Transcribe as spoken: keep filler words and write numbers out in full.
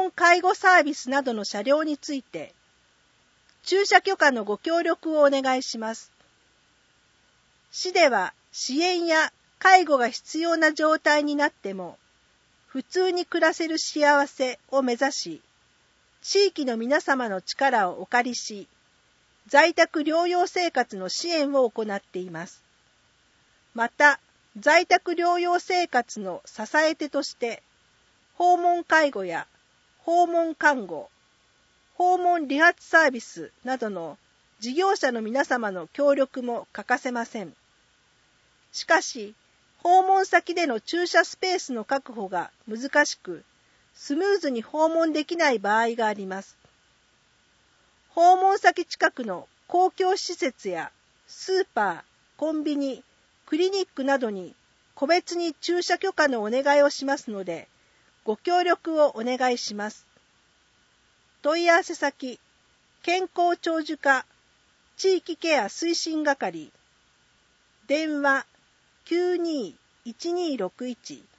問介護サービスなどの車両について、駐車許可のご協力をお願いします。市では支援や介護が必要な状態になっても、普通に暮らせる幸せを目指し、地域の皆様の力をお借りし、在宅療養生活の支援を行っています。また、在宅療養生活の支え手として、訪問介護や訪問看護、訪問理髪サービスなどの事業者の皆様の協力も欠かせません。しかし、訪問先での駐車スペースの確保が難しく、スムーズに訪問できない場合があります。訪問先近くの公共施設やスーパー、コンビニ、クリニックなどに個別に駐車許可のお願いをしますので、ご協力をお願いします。問い合わせ先、健康長寿課地域ケア推進係、電話 きゅうにーいちにーろくいち